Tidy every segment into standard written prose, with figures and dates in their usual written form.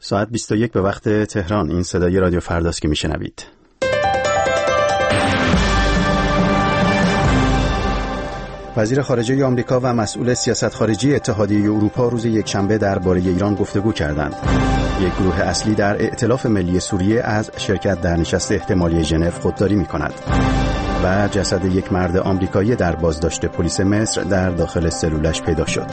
ساعت 21 به وقت تهران. این صدای رادیو فرداست که میشنوید. وزیر خارجه آمریکا و مسئول سیاست خارجی اتحادیه اروپا روز یکشنبه درباره ایران گفتگو کردند. یک گروه اصلی در ائتلاف ملی سوریه از شرکت در نشست احتمالی ژنو خودداری می‌کند. و جسد یک مرد آمریکایی در بازداشت پلیس مصر در داخل سلولش پیدا شد.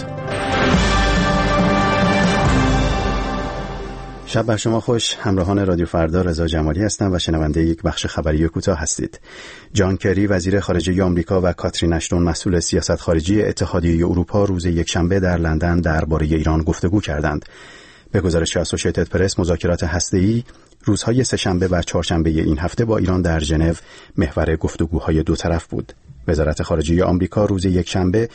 شب بر شما خوش. همراهان رادیو فردا رضا جمالی هستم و شنونده یک بخش خبری کوتاه هستید. جان کری وزیر خارجه آمریکا و کاترین اشتون مسئول سیاست خارجی اتحادیه اروپا روز یکشنبه در لندن درباره ایران گفتگو کردند. به گزارش اسوشییتد پرس، مذاکرات هسته‌ای روزهای سه‌شنبه و چهارشنبه این هفته با ایران در ژنو محور گفتگوهای دو طرف بود. وزارت خارجه آمریکا روز یکشنبه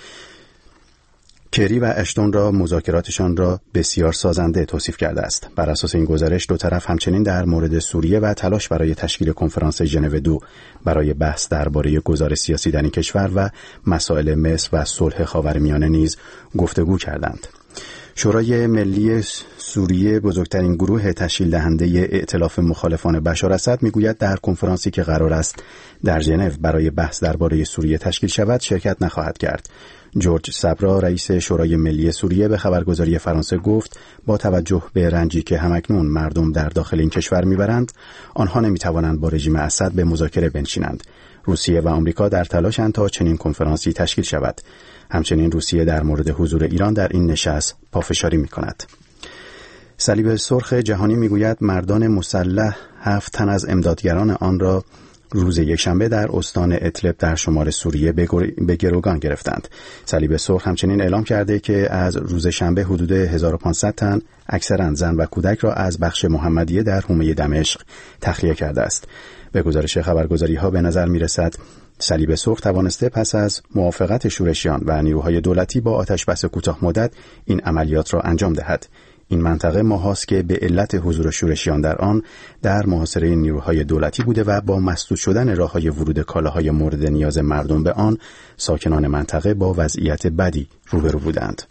کری و اشتون را مذاکراتشان را بسیار سازنده توصیف کرده است. بر اساس این گزارش دو طرف همچنین در مورد سوریه و تلاش برای تشکیل کنفرانس ژنو 2 برای بحث درباره گذار سیاسی در این کشور و مسائل مصر و صلح خاورمیانه نیز گفتگو کردند. شورای ملی سوریه، بزرگترین گروه تشکیل دهنده ائتلاف مخالفان بشار اسد، میگوید در کنفرانسی که قرار است در ژنو برای بحث درباره سوریه تشکیل شود شرکت نخواهد کرد. جورج سبرا، رئیس شورای ملی سوریه، به خبرگزاری فرانسه گفت با توجه به رنجی که همکنون مردم در داخل این کشور میبرند، آنها نمیتوانند با رژیم اسد به مذاکره بنشینند. روسیه و آمریکا در تلاشند تا چنین کنفرانسی تشکیل شود. همچنین روسیه در مورد حضور ایران در این نشست پافشاری میکند. صلیب سرخ جهانی میگوید مردان مسلح 7 تن از امدادگران آن را روز یکشنبه در استان ادلب در شمال سوریه به گروگان گرفتند. صلیب سرخ همچنین اعلام کرده که از روز شنبه حدود 1500 تن اکثرا زن و کودک را از بخش محمدیه در حومه دمشق تخلیه کرده است. به گزارش خبرگزاری‌ها به نظر می‌رسد صلیب سرخ توانسته پس از موافقت شورشیان و نیروهای دولتی با آتش‌بس کوتاه مدت این عملیات را انجام دهد. این منطقه ماهاست که به علت حضور شورشیان در آن در محاصره نیروهای دولتی بوده و با مسدود شدن راه‌های ورود کالاهای مورد نیاز مردم به آن، ساکنان منطقه با وضعیت بدی روبرو بودند.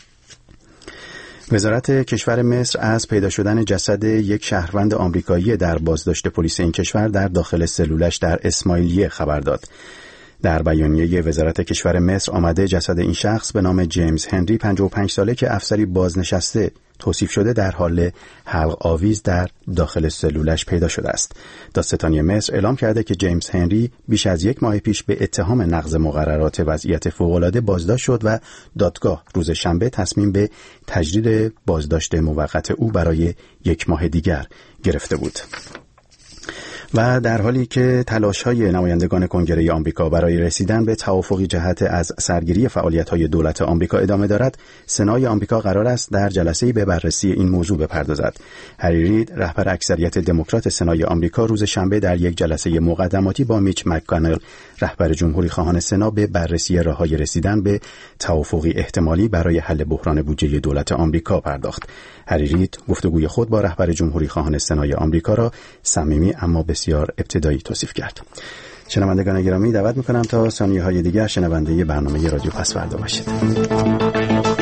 وزارت کشور مصر از پیدا شدن جسد یک شهروند آمریکایی در بازداشت پلیس این کشور در داخل سلولش در اسماعیلیه خبر داد. در بیانیه وزارت کشور مصر آمده جسد این شخص به نام جیمز هنری 55 ساله که افسری بازنشسته توصیف شده در حال حلق آویز در داخل سلولش پیدا شده است. دادستانی مصر اعلام کرده که جیمز هنری بیش از یک ماه پیش به اتهام نقض مقررات وضعیت فوق‌العاده بازداشت شد و دادگاه روز شنبه تصمیم به تجدید بازداشت موقت او برای یک ماه دیگر گرفته بود. و در حالی که تلاش‌های نمایندگان کنگره آمریکا برای رسیدن به توافقی جهت از سرگیری فعالیت‌های دولت آمریکا ادامه دارد، سنای آمریکا قرار است در جلسه‌ای به بررسی این موضوع بپردازد. هری رید، رهبر اکثریت دموکرات سنای آمریکا، روز شنبه در یک جلسه مقدماتی با میچ مک‌کانل، رهبر جمهوری خواهان سنا، به بررسی راه‌های رسیدن به توافقی احتمالی برای حل بحران بودجه دولت آمریکا پرداخت. هری رید گفتگوی خود با رهبر جمهوری خواهان سنای آمریکا را صمیمی اما بسیار ابتدایی توصیف کرد. شنوندگان گرامی، دعوت می‌کنم تا ثانیه‌های دیگر شنونده برنامه رادیو پسوردا باشید.